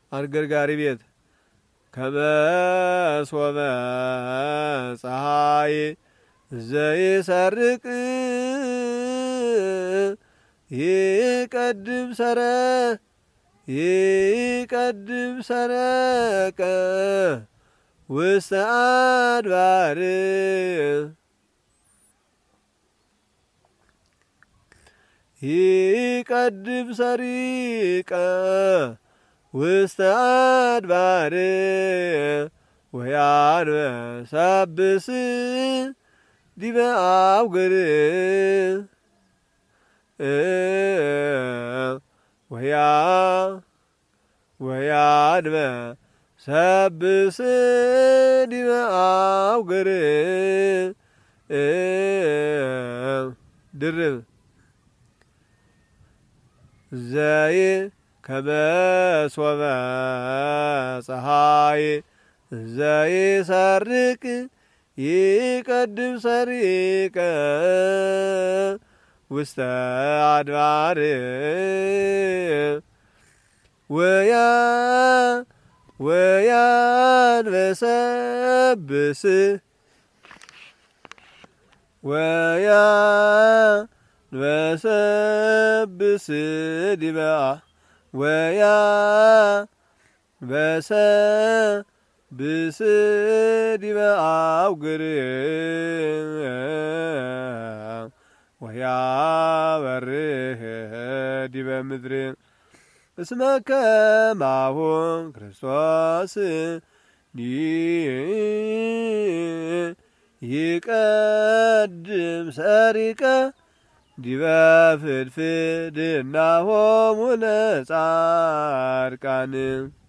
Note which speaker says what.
Speaker 1: አንገርጋሪ ቤት ከመሶበ ፀሐይ ዘይሰርቅ ይቀድም ሰረቀ ውስተ አድባር ይቀድም ሰሪቀ ውስተ አድባር ወያንበሳብስ ዲበ አውግር ወያንበሳብስ ዲበ አውግር ድርብ ዘይ ከመሶበ ፀሐይ ዘይሰርቅ ይቀድም ሰሪቀ ውስተ አድባር ወያንበሰብስ ዲበ ወያንበሰብስ ዲበ አውግር ወያበርህ ዲበ ምድር እስመ ከማሁ ክርስቶስ ይቀድም ሰሪቀ ዲበ ፍድፍድናሆሙ ለጻድቃን